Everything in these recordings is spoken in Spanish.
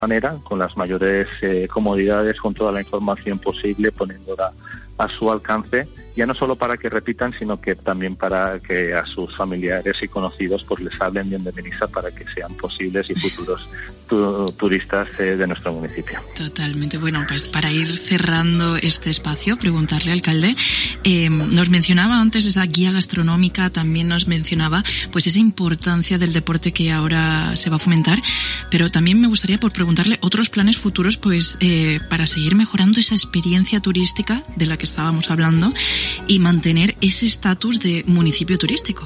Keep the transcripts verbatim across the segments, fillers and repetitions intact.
manera, con las mayores eh, comodidades, con toda la información posible, poniéndola a su alcance, ya no solo para que repitan, sino que también para que a sus familiares y conocidos pues les hablen bien de Benissa, para que sean posibles y futuros tu, turistas eh, de nuestro municipio. Totalmente. Bueno, pues para ir cerrando este espacio, preguntarle, alcalde, eh, nos mencionaba antes esa guía gastronómica, también nos mencionaba pues esa importancia del deporte que ahora se va a fomentar, pero también me gustaría por preguntarle otros planes futuros pues eh, para seguir mejorando esa experiencia turística de la que estábamos hablando y mantener ese estatus de municipio turístico.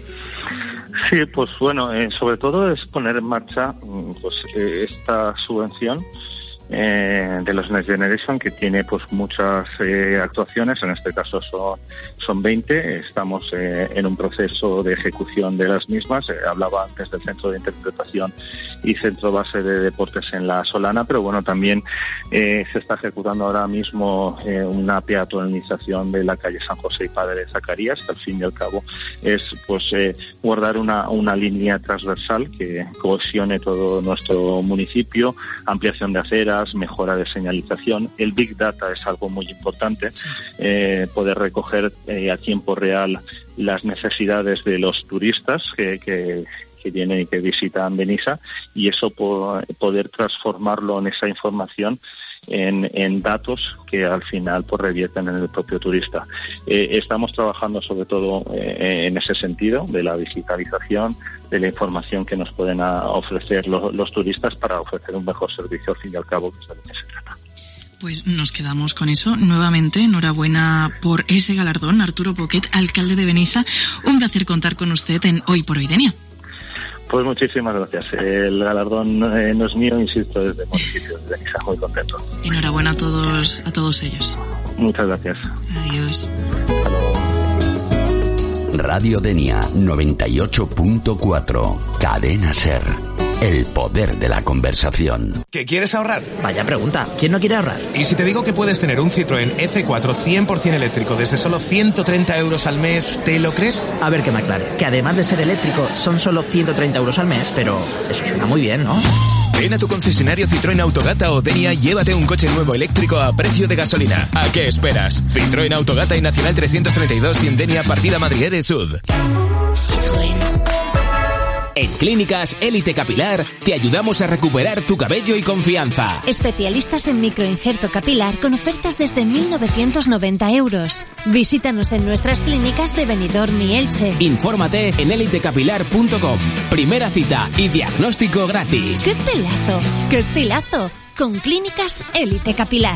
Sí, pues bueno, eh, sobre todo es poner en marcha pues eh, esta subvención eh, de los Next Generation, que tiene pues muchas eh, actuaciones, en este caso son, son veinte, estamos eh, en un proceso de ejecución de las mismas. Eh, hablaba antes del Centro de Interpretación y Centro Base de Deportes en La Solana, pero bueno, también eh, se está ejecutando ahora mismo eh, una peatonalización de la calle San José y Padre Zacarías, que al fin y al cabo es pues eh, guardar una, una línea transversal que cohesione todo nuestro municipio, ampliación de aceras, mejora de señalización. El Big Data es algo muy importante, eh, poder recoger eh, a tiempo real las necesidades de los turistas que, que que vienen y que visitan Benissa, y eso po- poder transformarlo en esa información en, en datos que al final pues revierten en el propio turista. Eh, estamos trabajando sobre todo eh, en ese sentido de la digitalización, de la información que nos pueden a, ofrecer lo, los turistas para ofrecer un mejor servicio, al fin y al cabo, que es de lo que se trata. Pues nos quedamos con eso. Nuevamente, enhorabuena por ese galardón, Arturo Poquet, alcalde de Benissa. Un placer contar con usted en Hoy por Hoy Denia. Pues muchísimas gracias. El galardón eh, no es mío, insisto, es del municipio de Benissa. Muy contento. Enhorabuena a todos, a todos ellos. Muchas gracias. Adiós. Hasta luego. Radio Denia noventa y ocho punto cuatro. Cadena Ser. El poder de la conversación. ¿Qué quieres ahorrar? Vaya pregunta, ¿quién no quiere ahorrar? ¿Y si te digo que puedes tener un Citroën E C cuatro cien por ciento eléctrico desde solo ciento treinta euros al mes, ¿te lo crees? A ver que me aclare, que además de ser eléctrico son solo ciento treinta euros al mes, pero eso suena muy bien, ¿no? Ven a tu concesionario Citroën Autogata o Denia y llévate un coche nuevo eléctrico a precio de gasolina. ¿A qué esperas? Citroën Autogata y Nacional trescientos treinta y dos y en Denia Partida Madrid de Sud. Citroën. En Clínicas Élite Capilar te ayudamos a recuperar tu cabello y confianza. Especialistas en microinjerto capilar con ofertas desde mil novecientos noventa euros. Visítanos en nuestras clínicas de Benidorm y Elche. Infórmate en élite capilar punto com. Primera cita y diagnóstico gratis. ¡Qué pelazo! ¡Qué estilazo! Con Clínicas Élite Capilar.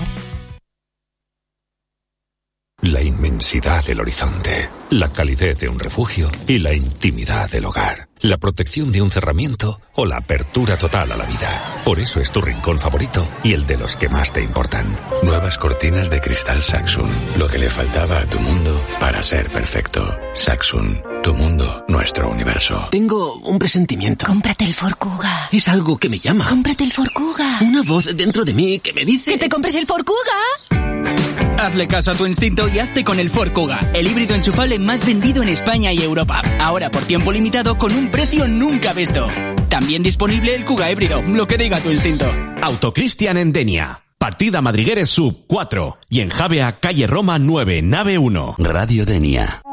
La inmensidad del horizonte, la calidez de un refugio y la intimidad del hogar, la protección de un cerramiento o la apertura total a la vida. Por eso es tu rincón favorito y el de los que más te importan. Nuevas cortinas de cristal Saxum, lo que le faltaba a tu mundo para ser perfecto. Saxum, tu mundo, nuestro universo. Tengo un presentimiento. Cómprate el Ford Kuga. Es algo que me llama. Cómprate el Ford Kuga. Una voz dentro de mí que me dice... ¡Que te compres el Ford Kuga! Hazle caso a tu instinto y hazte con el Ford Kuga, el híbrido enchufable más vendido en España y Europa. Ahora por tiempo limitado con un precio nunca visto. También disponible el Kuga híbrido, lo que diga tu instinto. Autocristian en Denia. Partida Madrigueres Sub cuatro y en Javea, calle Roma nueve, nave uno. Radio Denia.